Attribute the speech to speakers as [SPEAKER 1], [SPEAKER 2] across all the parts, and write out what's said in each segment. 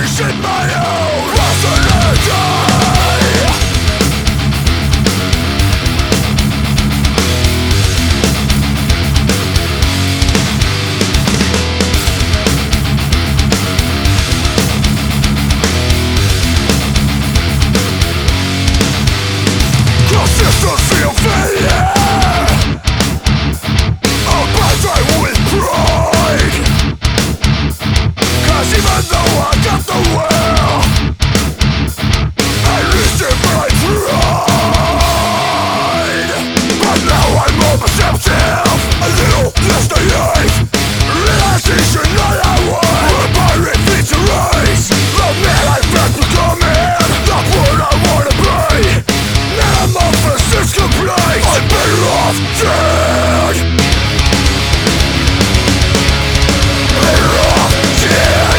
[SPEAKER 1] selfish in my own personality. Consistency of failure, apartheid with pride. 'Cause even though I got the will, I listed my pride. But now I'm more perceptive, a little less naive. Realization that I was a pirate feet to rise. The man I've been becoming, not what I wanna be. Metamorphosis complete, I'm better off dead. Better off dead.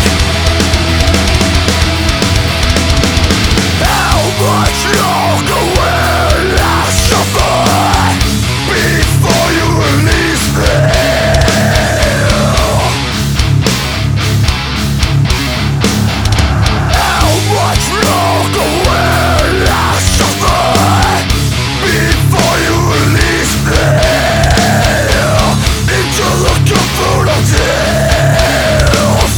[SPEAKER 1] How much longer will I suffer before you release me? How much longer will I suffer before you release me into the comfort of death?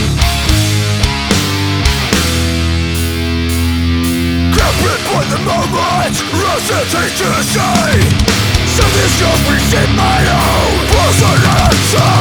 [SPEAKER 1] Grappled by the moment, hesitate to say something's just within my own personality.